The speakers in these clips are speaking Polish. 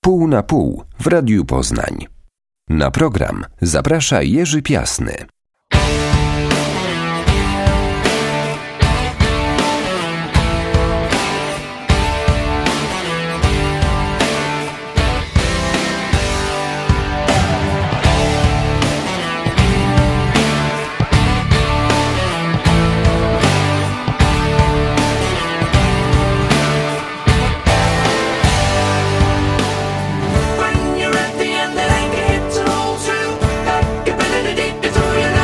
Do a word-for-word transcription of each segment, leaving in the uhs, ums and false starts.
Pół na pół w Radiu Poznań. Na program zaprasza Jerzy Piasny. When you're at the end, it ain't get all true. Back up in the deep, it's all you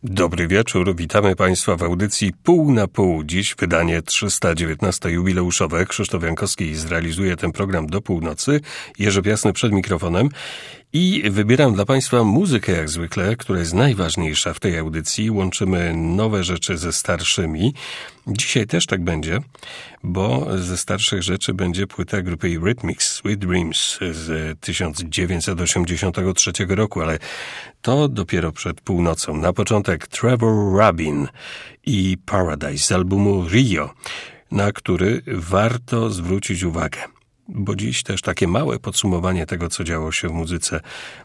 Dobry wieczór, witamy Państwa w audycji Pół na Pół. Dziś wydanie trzysta dziewiętnaste jubileuszowe. Krzysztof Jankowski zrealizuje ten program do północy. Jerzy Piasny przed mikrofonem. I wybieram dla Państwa muzykę jak zwykle, która jest najważniejsza w tej audycji. Łączymy nowe rzeczy ze starszymi. Dzisiaj też tak będzie, bo ze starszych rzeczy będzie płyta grupy Eurythmics, Sweet Dreams z tysiąc dziewięćset osiemdziesiątego trzeciego roku, ale to dopiero przed północą. Na początek Trevor Rabin i Paradise z albumu Rio, na który warto zwrócić uwagę. Bo dziś też takie małe podsumowanie tego, co działo się w muzyce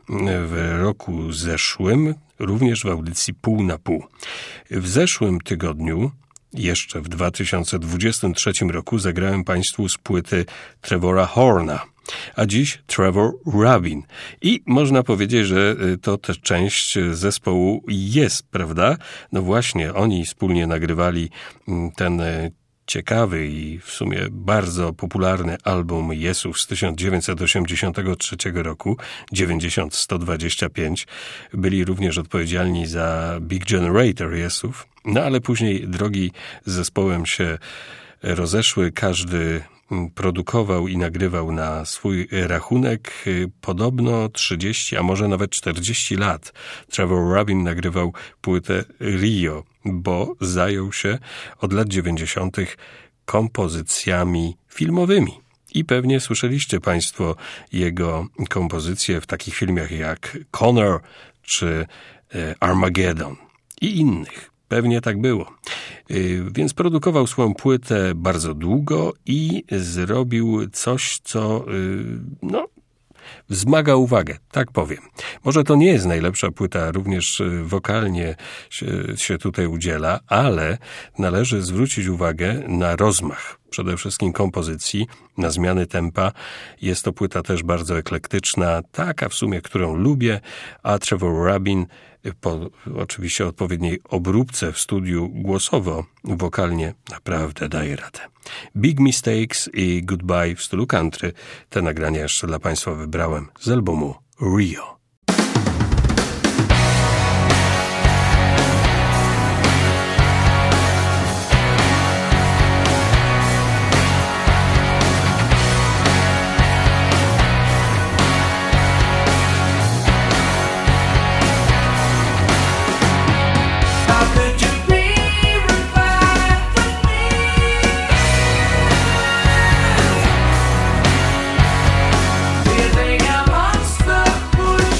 w roku zeszłym, również w audycji Pół na Pół. W zeszłym tygodniu, jeszcze w dwa tysiące dwudziestym trzecim roku, zagrałem Państwu z płyty Trevora Horna, a dziś Trevor Rabin. I można powiedzieć, że to też część zespołu jest, prawda? No właśnie, oni wspólnie nagrywali ten ciekawy i w sumie bardzo popularny album Jesów z tysiąc dziewięćset osiemdziesiątego trzeciego roku, dziewięćdziesiąt sto dwadzieścia pięć. Byli również odpowiedzialni za Big Generator Jesów. No ale później drogi z zespołem się rozeszły. Każdy produkował i nagrywał na swój rachunek. Podobno trzydzieści, a może nawet czterdzieści lat Trevor Rabin nagrywał płytę Rio, bo zajął się od lat dziewięćdziesiątych kompozycjami filmowymi. I pewnie słyszeliście Państwo jego kompozycje w takich filmach jak Connor czy Armageddon i innych. Pewnie tak było. Więc produkował swoją płytę bardzo długo i zrobił coś, co no, wzmaga uwagę, tak powiem. Może to nie jest najlepsza płyta, również wokalnie się, się tutaj udziela, ale należy zwrócić uwagę na rozmach. Przede wszystkim kompozycji, na zmiany tempa. Jest to płyta też bardzo eklektyczna, taka w sumie, którą lubię, a Trevor Rabin po oczywiście odpowiedniej obróbce w studiu głosowo, wokalnie naprawdę daje radę. Big Mistakes i Goodbye w stylu country. Te nagrania jeszcze dla Państwa wybrałem z albumu Rio. Push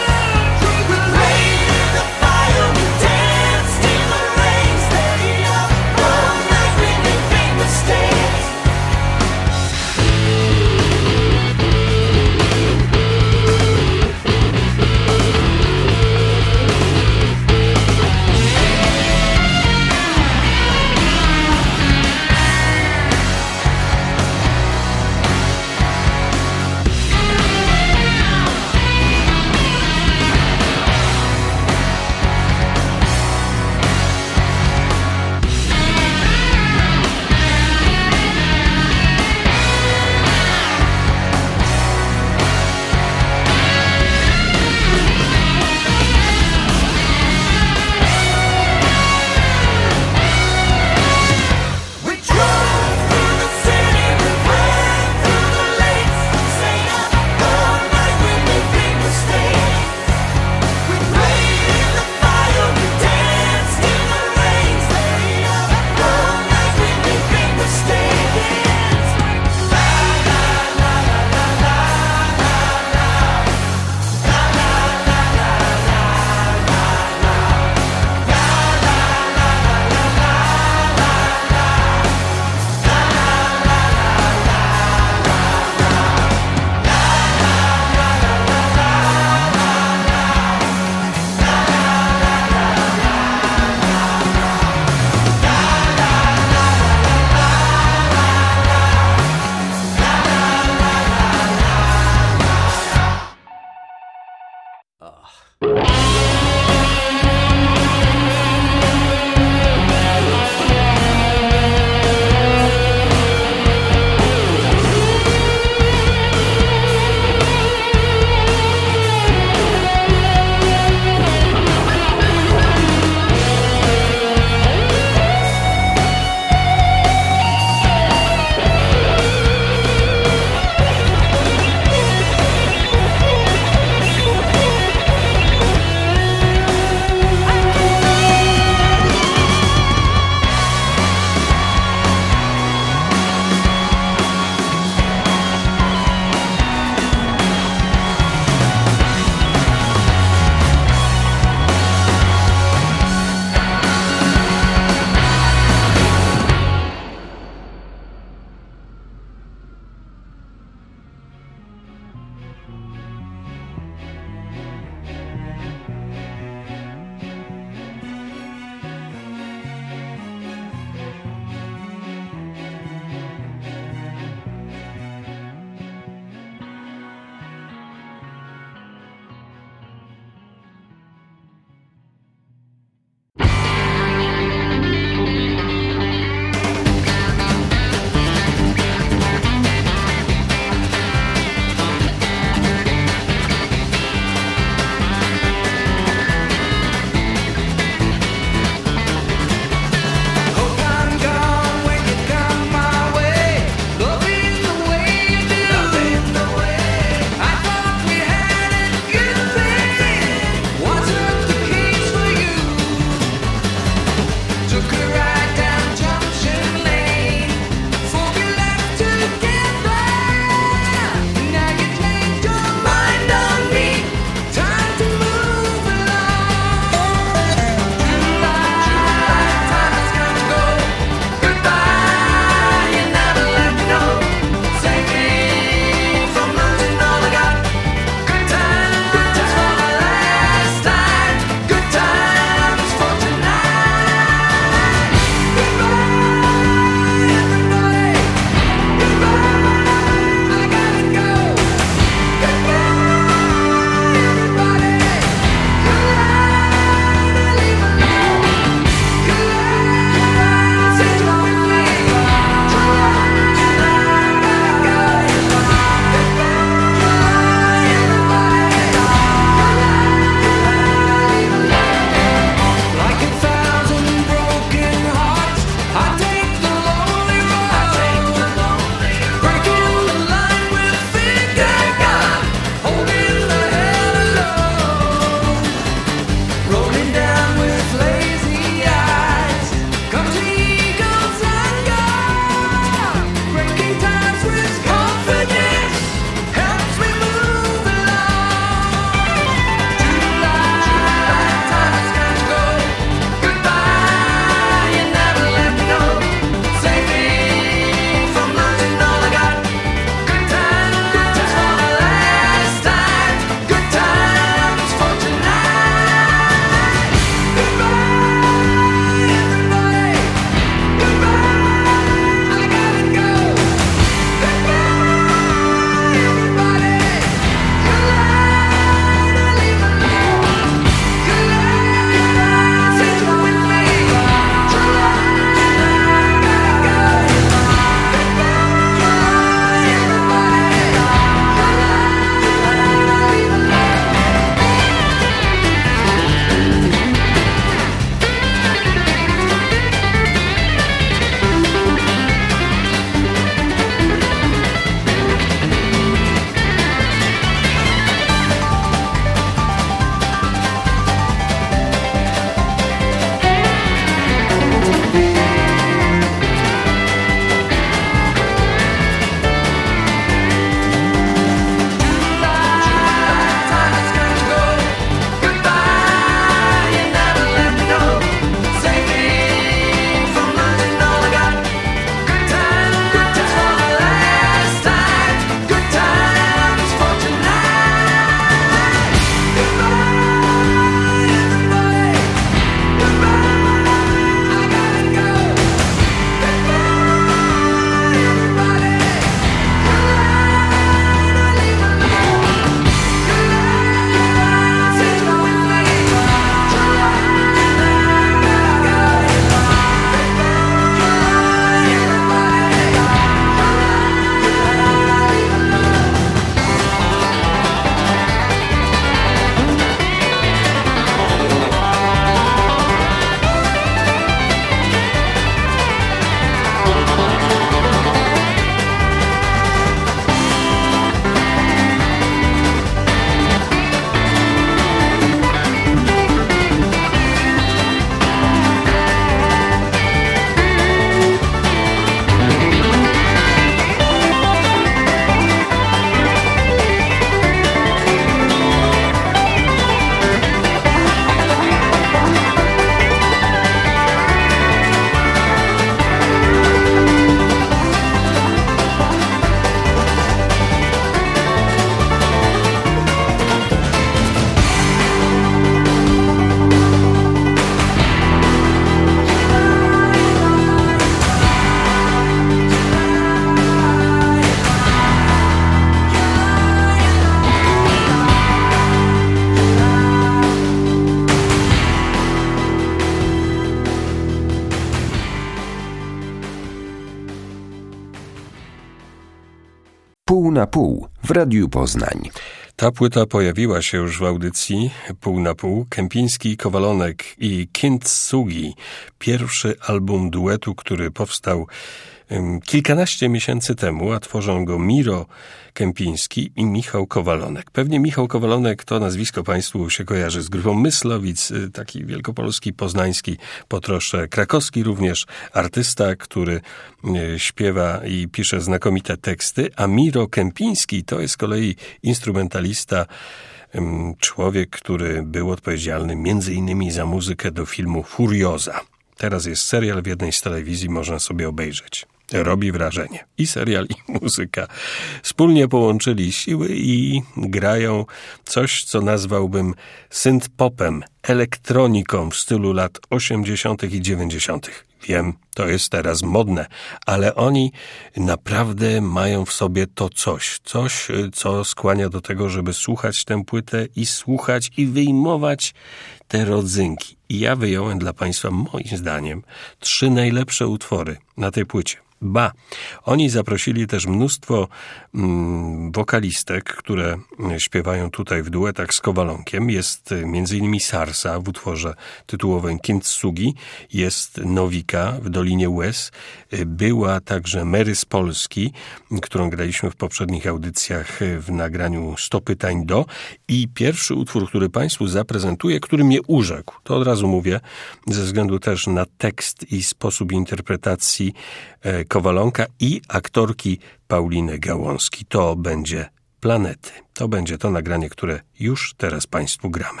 Pół na pół w Radiu Poznań. Ta płyta pojawiła się już w audycji Pół na pół. Kępiński, Kowalonek i Kintsugi. Pierwszy album duetu, który powstał um, kilkanaście miesięcy temu, a tworzą go Miro Kępiński i Michał Kowalonek. Pewnie Michał Kowalonek to nazwisko Państwu się kojarzy z grupą Myslowic, taki wielkopolski, poznański, po trosze krakowski również artysta, który śpiewa i pisze znakomite teksty, a Miro Kępiński to jest z kolei instrumentalista, człowiek, który był odpowiedzialny między innymi za muzykę do filmu Furioza. Teraz jest serial w jednej z telewizji, można sobie obejrzeć. Robi wrażenie. I serial, i muzyka. Wspólnie połączyli siły i grają coś, co nazwałbym synth-popem, elektroniką w stylu lat osiemdziesiątych i dziewięćdziesiątych. Wiem, to jest teraz modne, ale oni naprawdę mają w sobie to coś. Coś, co skłania do tego, żeby słuchać tę płytę i słuchać i wyjmować te rodzynki. I ja wyjąłem dla Państwa, moim zdaniem, trzy najlepsze utwory na tej płycie. Ba, oni zaprosili też mnóstwo mm, wokalistek, które śpiewają tutaj w duetach z Kowalonkiem. Jest między innymi Sarsa w utworze tytułowym Kintsugi, jest Nowika w Dolinie Łez, była także Mary z Polski, którą graliśmy w poprzednich audycjach w nagraniu sto pytań do, i pierwszy utwór, który Państwu zaprezentuję, który mnie urzekł, to od razu mówię, ze względu też na tekst i sposób interpretacji Kowalonka i aktorki Pauliny Gałązki. To będzie Planety. To będzie to nagranie, które już teraz Państwu gramy.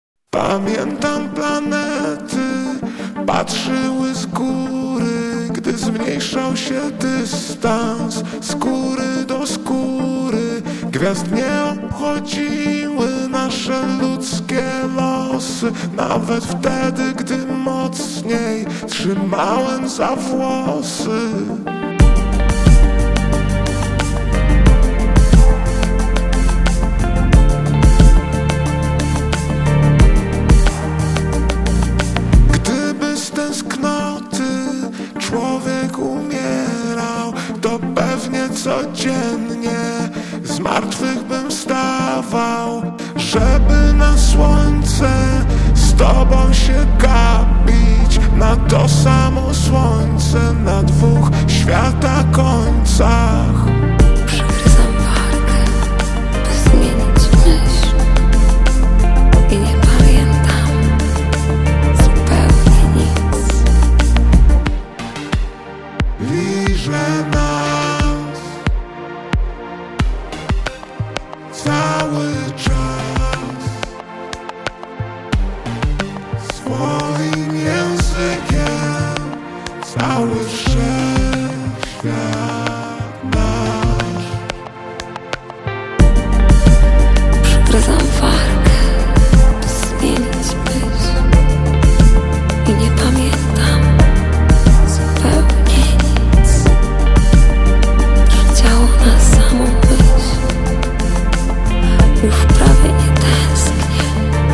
Pamiętam planety, patrzyły z góry, gdy zmniejszał się dystans skóry do skóry. Gwiazd nie obchodziły nasze ludzkie losy, nawet wtedy, gdy mocniej trzymałem za włosy. Gdyby z tęsknoty człowiek umierał, to pewnie codziennie z martwych bym stawał, żeby na słońce z tobą się gapić, na to samo słońce na dwóch świata końcach. Przegryzam wargę, by zmienić myśl i nie pamiętam zupełnie nic. Liże nas cały czas swoim językiem, cały wszechświat nasz. Przegryzam wargę, by zmienić myśl i nie pamiętam zupełnie nic. Rzuciało na samą myśl, już prawie nie tęsknię.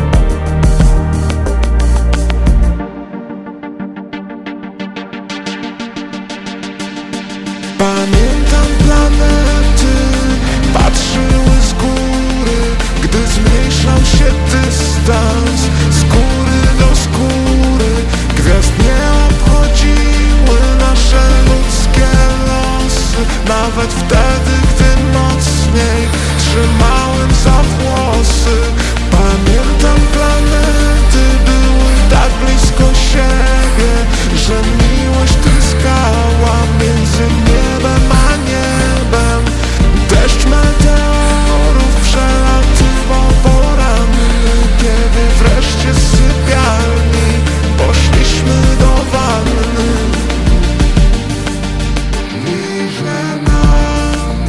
Pamiętam planety, patrzyły z góry, gdy zmniejszał się dystans skóry do skóry. Gwiazd nie obchodziły nasze ludzkie losy, nawet wtedy, gdy mocniej trzymałem za włosy. Pamiętam planety, były tak blisko siebie, że miłość tryskała między niebem a niebem. Deszcz meteorów przelatywał poranny, kiedy wreszcie z sypialni poszliśmy do wanny. Liże nas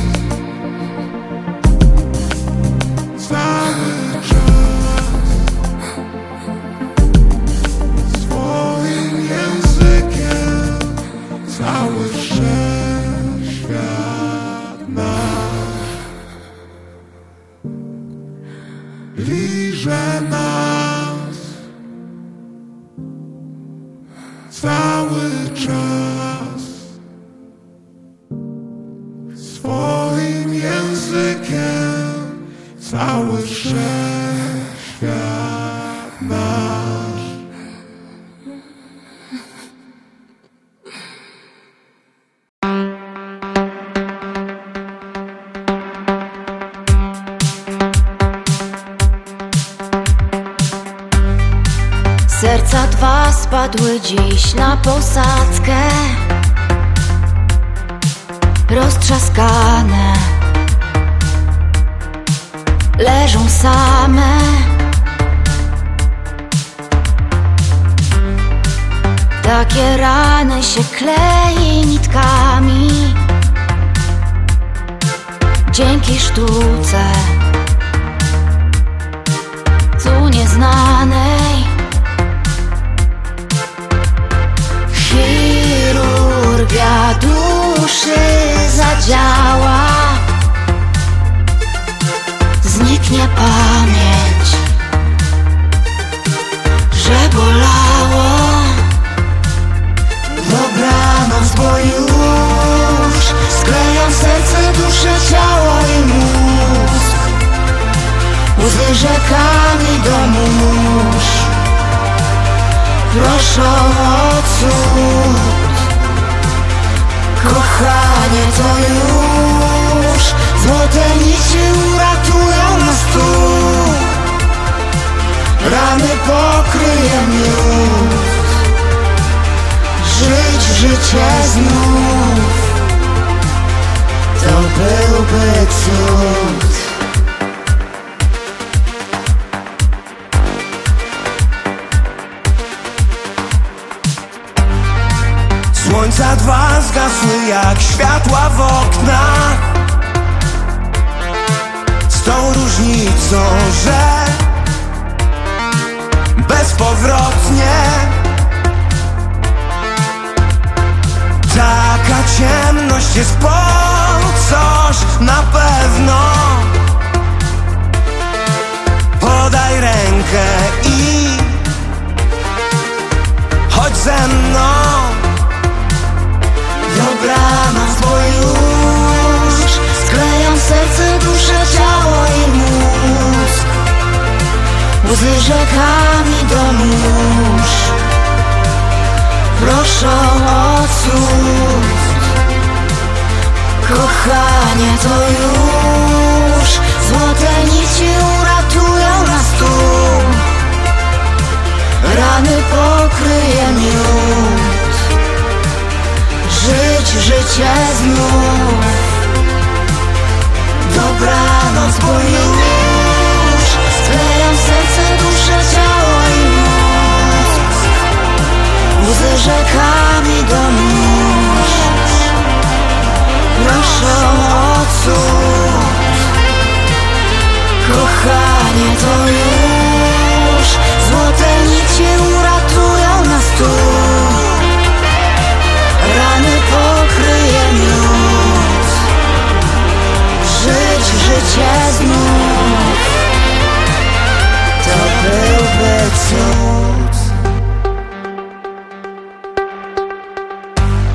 cały czas swoim językiem, cały wszechświat nasz. Liże nas cały czas swoim językiem, językiem cały wszechświat nasz. Serca dwa spadły dziś na posadzkę, roztrzaskane, leżą same. Takie rany się klei nitkami dzięki sztuce tu nieznanej. Chirurgia duszy zadziała, zniknie pamięć, że bolało. Dobranoc, bo już sklejam serce, duszę, ciało i mózg. Łzy rzekami do mórz, proszę o cud. Kochanie, to już złote nici uratują nas tu. Rany pokryje miód, żyć życie znów, to byłby cud. Słońca dwa zgasły jak światła w oknach, z tą różnicą, że bezpowrotnie taka ciemność jest po coś na pewno. Podaj rękę i chodź ze mną. Dobranoc, bo już sklejam serce, duszę, ciało i mózg. Łzy rzekami do mórz, proszę o cud. Kochanie, to już złote nici uratują nas tu. Rany pokryje miód, żyć życie znów. Dobranoc, bo już sklejam serce, duszę, ciało i mózg. Łzy rzekami do mórz, proszę o cud. Kochanie, to już złote nici uratują nas tu. Rany pokryje miód, żyć życie znów, to byłby cud.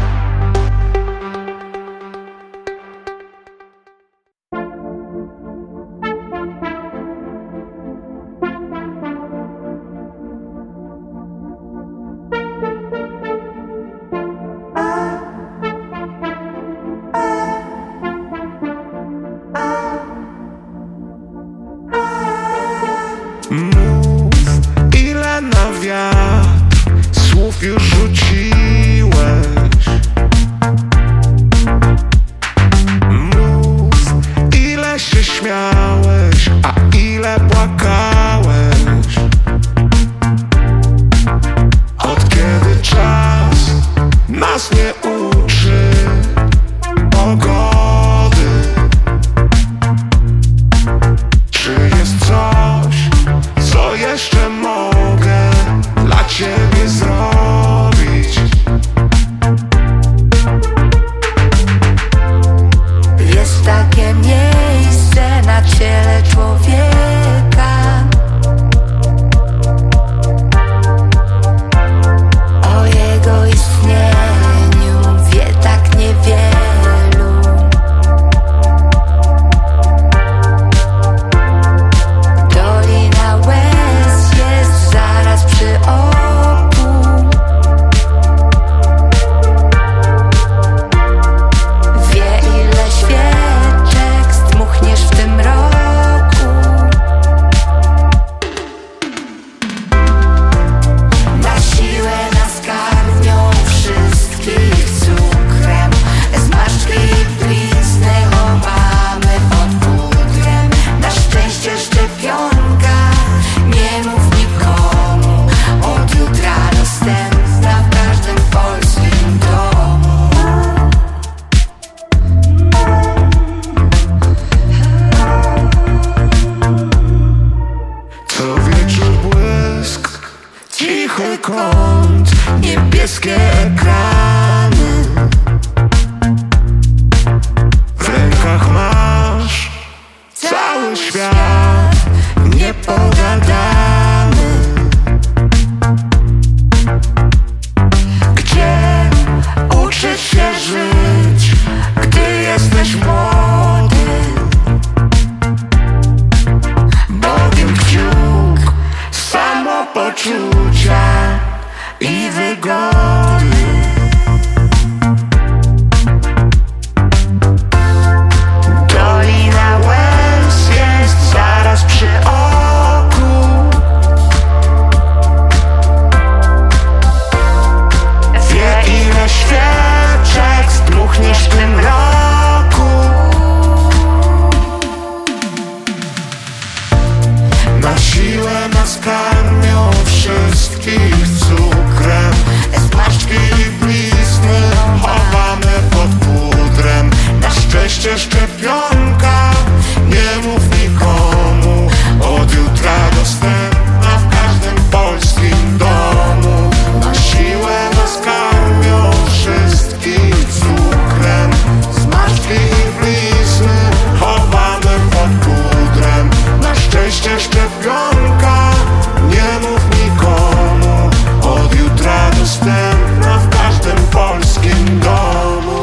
szczęście szczepionka, nie mów nikomu, od jutra dostępna w każdym polskim domu. Na siłę nas karmią wszystkich cukrem, z martwych i blizny chowamy pod pudrem. Na szczęście szczepionka, nie mów nikomu, od jutra dostępna w każdym polskim domu.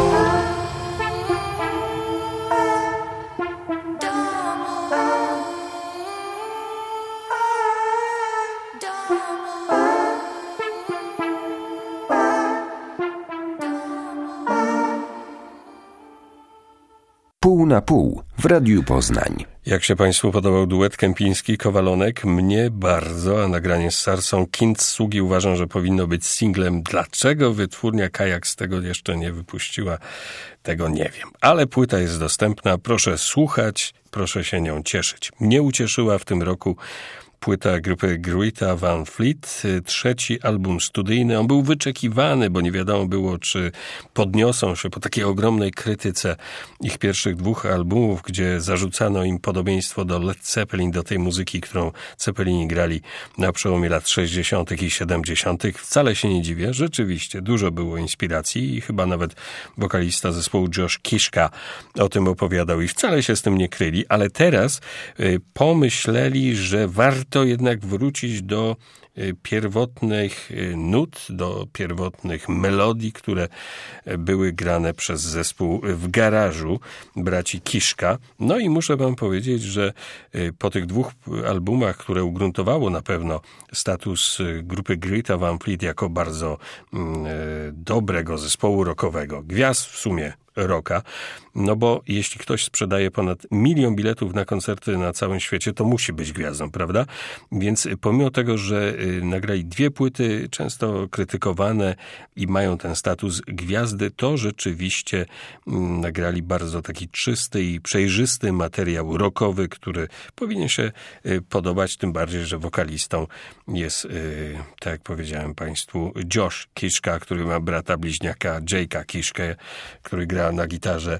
Pół na pół w Radiu Poznań. Jak się Państwu podobał duet Kępiński-Kowalonek? Mnie bardzo, a nagranie z Sarsą Kintsugi uważam, że powinno być singlem. Dlaczego wytwórnia Kajaks tego jeszcze nie wypuściła? Tego nie wiem. Ale płyta jest dostępna, proszę słuchać, proszę się nią cieszyć. Mnie ucieszyła w tym roku płyta grupy Greta Van Fleet, trzeci album studyjny. On był wyczekiwany, bo nie wiadomo było, czy podniosą się po takiej ogromnej krytyce ich pierwszych dwóch albumów, gdzie zarzucano im podobieństwo do Led Zeppelin, do tej muzyki, którą Zeppelini grali na przełomie lat sześćdziesiątych i siedemdziesiątych. Wcale się nie dziwię, rzeczywiście dużo było inspiracji i chyba nawet wokalista zespołu Josh Kiszka o tym opowiadał i wcale się z tym nie kryli, ale teraz y, pomyśleli, że warto to jednak wrócić do pierwotnych nut, do pierwotnych melodii, które były grane przez zespół w garażu braci Kiszka. No i muszę wam powiedzieć, że po tych dwóch albumach, które ugruntowało na pewno status grupy Greta Van Fleet jako bardzo mm, dobrego zespołu rockowego, gwiazd w sumie rocka, no bo jeśli ktoś sprzedaje ponad milion biletów na koncerty na całym świecie, to musi być gwiazdą, prawda? Więc pomimo tego, że nagrali dwie płyty, często krytykowane i mają ten status gwiazdy, to rzeczywiście nagrali bardzo taki czysty i przejrzysty materiał rockowy, który powinien się podobać, tym bardziej, że wokalistą jest, tak jak powiedziałem Państwu, Josh Kiszka, który ma brata bliźniaka Jake'a Kiszkę, który gra na gitarze,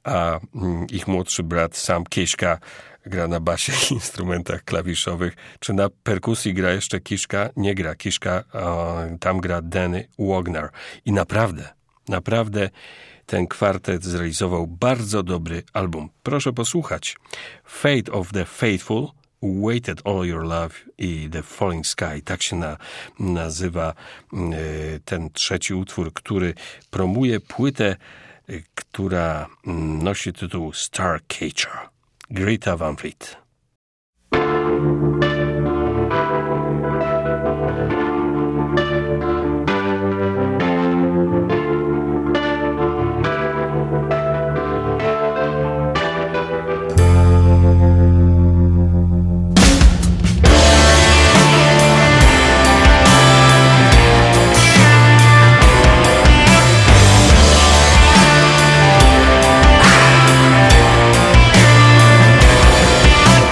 a ich młodszy brat Sam Kiszka gra na basie i instrumentach klawiszowych. Czy na perkusji gra jeszcze Kiszka? Nie gra Kiszka, tam gra Danny Wagner. I naprawdę, naprawdę ten kwartet zrealizował bardzo dobry album. Proszę posłuchać. Fate of the Faithful, Waited All Your Love i The Falling Sky. Tak się na, nazywa y, ten trzeci utwór, który promuje płytę, y, która y, nosi tytuł Starcatcher. Greta Van Fleet. Fate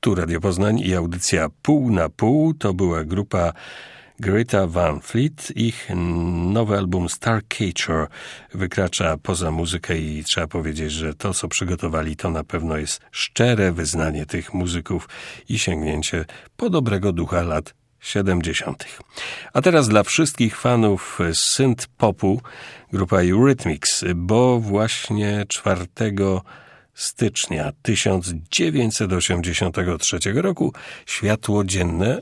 Tu Radio Poznań i audycja Pół na Pół. To była grupa Greta Van Fleet. Ich nowy album Starcatcher wykracza poza muzykę i trzeba powiedzieć, że to, co przygotowali, to na pewno jest szczere wyznanie tych muzyków i sięgnięcie po dobrego ducha lat siedemdziesiątych. A teraz dla wszystkich fanów synth-popu grupa Eurythmics, bo właśnie czwartego stycznia tysiąc dziewięćset osiemdziesiątego trzeciego roku światło dzienne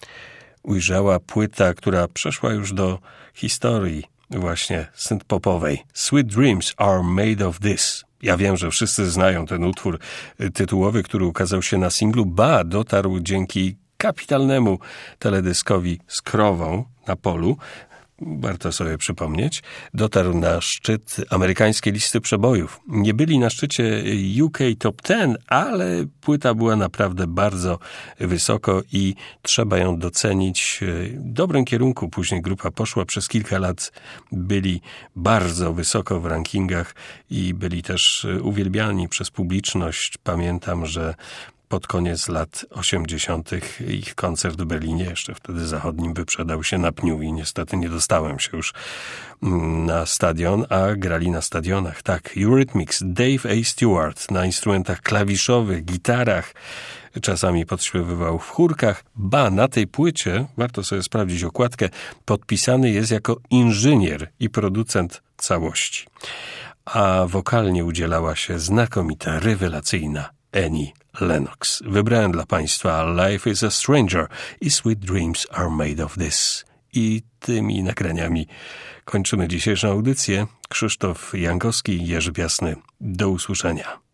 ujrzała płyta, która przeszła już do historii właśnie synth-popowej. Sweet Dreams Are Made of This. Ja wiem, że wszyscy znają ten utwór tytułowy, który ukazał się na singlu, ba, dotarł dzięki kapitalnemu teledyskowi z krową na polu. Warto sobie przypomnieć, dotarł na szczyt amerykańskiej listy przebojów. Nie byli na szczycie U K Top dziesięć, ale płyta była naprawdę bardzo wysoko i trzeba ją docenić. W dobrym kierunku później grupa poszła. Przez kilka lat byli bardzo wysoko w rankingach i byli też uwielbiani przez publiczność. Pamiętam, że pod koniec lat osiemdziesiątych ich koncert w Berlinie, jeszcze wtedy zachodnim, wyprzedał się na pniu i niestety nie dostałem się już na stadion, a grali na stadionach. Tak, Eurythmics, Dave A. Stewart na instrumentach klawiszowych, gitarach, czasami podśpiewywał w chórkach. Ba, na tej płycie, warto sobie sprawdzić okładkę, podpisany jest jako inżynier i producent całości. A wokalnie udzielała się znakomita, rewelacyjna Annie Lennox. Wybrałem dla Państwa Life is a Stranger i Sweet Dreams Are Made of This. I tymi nagraniami kończymy dzisiejszą audycję. Krzysztof Jankowski, Jerzy Piasny. Do usłyszenia.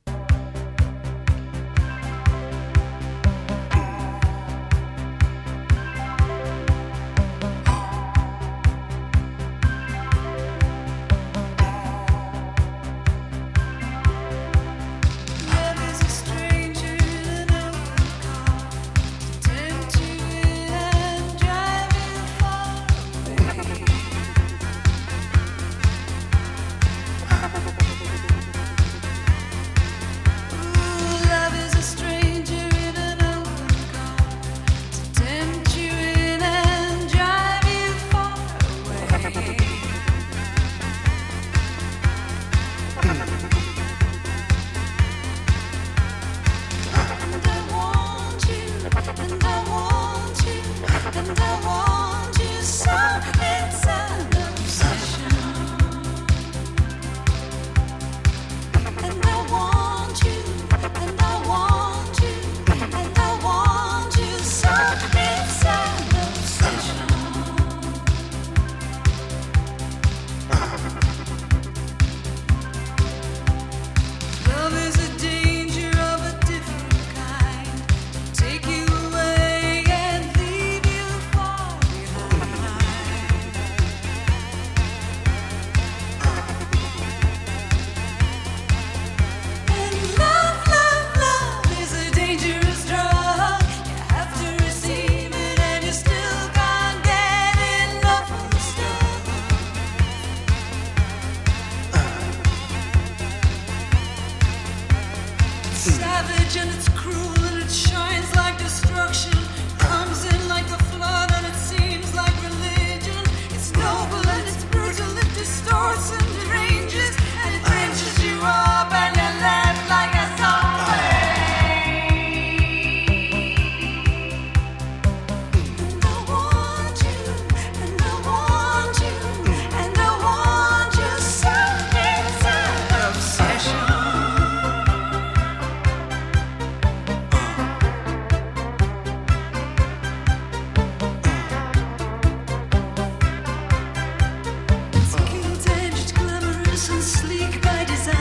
Sleek by design.